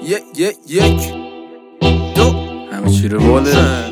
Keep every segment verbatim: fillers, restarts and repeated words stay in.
یک یک یک دو همه چی رو باله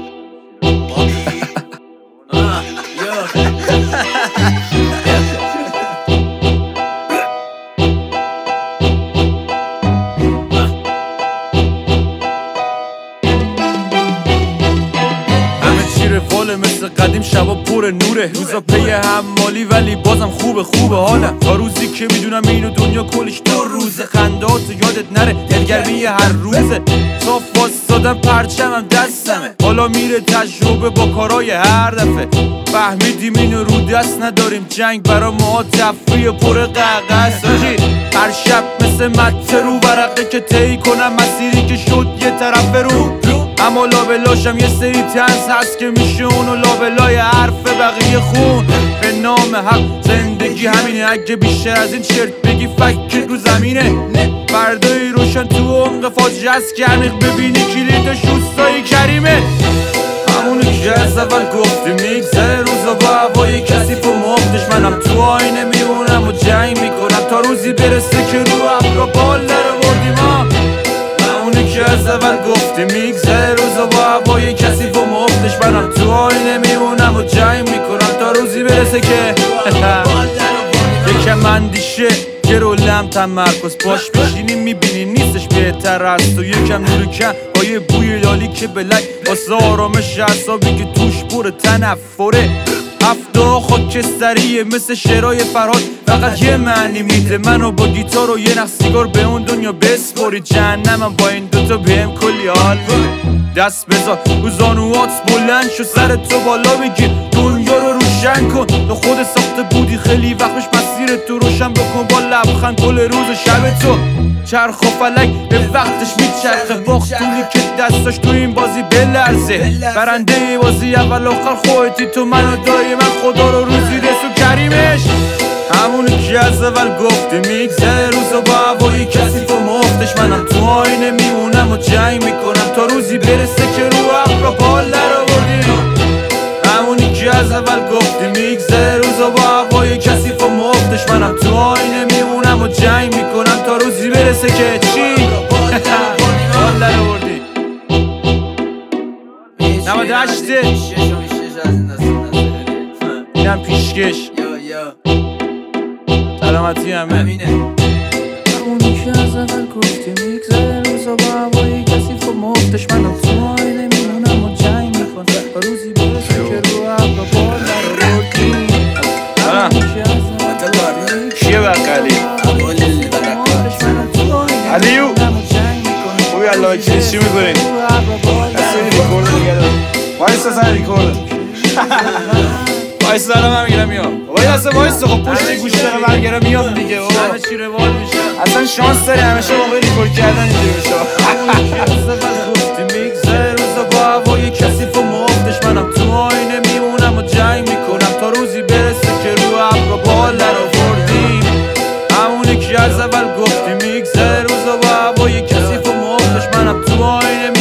واله مثل قدیم شبا پر نوره روزا پی حمالی ولی بازم خوبه خوبه حالم تا روزی که میدونم اینو دنیا کلش دو روزه خندهات یادت نره دلگرمی هر روزه تا فاستادم پرچمم دستمه حالا میره تجربه با کارای هر دفعه فهمیدیم اینو رو دست نداریم جنگ برا ما تفریه پر قهقه ساجی هر شب مثل مته رو ورقه که طی کنم مسیری که شد یه طرف رو اما لابلاشم یه سری تنز هست که میشه اونو لابلای حرف بقیه خون به نام حق زندگی همینه اگه بیشتر از این چرت بگی فکر رو زمینه فردایی روشن تو عمق فاجعه است که عمیق ببینی کلیدش روستایی کریمه همونی که از اول گفتی میگذره روزا با هوای کثیف و مفتش منم تو آینه میمونم و جنگ میکنم تا روزی برسه که رو ابرا بال درآوردیم ها همونی که از اول گفتی میگذره روزا با هوای کثیف و مفتش منم تو آینه میمونم و جنگ میکنم تا روزی برسه که یکم اندیشه گرو لم تمرکز باش بشینی میبینی نیستش بهتر است و یکم نور کن آیه بوی لالی که بلک واسه آرامش اعصابی که توش پر تنفره هفته خاکستریه مثل شعرهای فرهاد فقط یه معنی میده منو با گیتار و یه نخ سیگار به اون دنیا بسپاری جهنمم با این دوتا بهم کلی حال میده دست بذار رو زانوات بلند شو سر تو بالا بگیر دنیا رو روشن کن تو خود ساخته بودی خیلی وقتش مسیر تو روشن بکن با لبخند کل روز شب تو چرخ و فلک به وقتش میچرخه باختونی که دستاش تو این بازی بلرزه برنده بازی اول آخر خودتی تو منو داری من خدا رو روزی رسو کریمش همونی که از اول گفتی میگذره روزا با هوای کثیف و مفتش منم تو آینه میمونم و جنگ میکنم تا روزی برسه که رو ابرا بال درآوردیم همونی که از اول گفتی میگذره روزا با هوای کثیف و مفتش منم تو آینه میمونم و جنگ میکنم تا روزی برسه که چی بال درآوردیم نود و هشته اینم پیشکش سلامتی همه همونی که از اول گفتی میگذره روزا با هوای کثیف و مفتش منم تو آینه میمونم و جنگ میکنم تا روزی برسه که رو ابرا بال درآوردیم کیه بقلی؟ علیو خوبی الله چی چی میکنی؟ دسته ریکورد رو نگه دارم وایستا سر ریکورد وایستا دارم هم میگرم میام وای اصلا وایستا خب پشت گوش دارم برگرم میام دیگه همه چی روال میشه اصلا شانس داری همیشه موقع ریکورد کردن اینجوری بشه گفتی میگذره روزا با هوای کثیف و مفتش منم تو آینه میمونم و جنگ میکنم تا روزی برسه که رو ابرا بال درآوردیم همونی که از اول گفتی میگذره روزا با هوای کثیف و مفتش منم تو آینه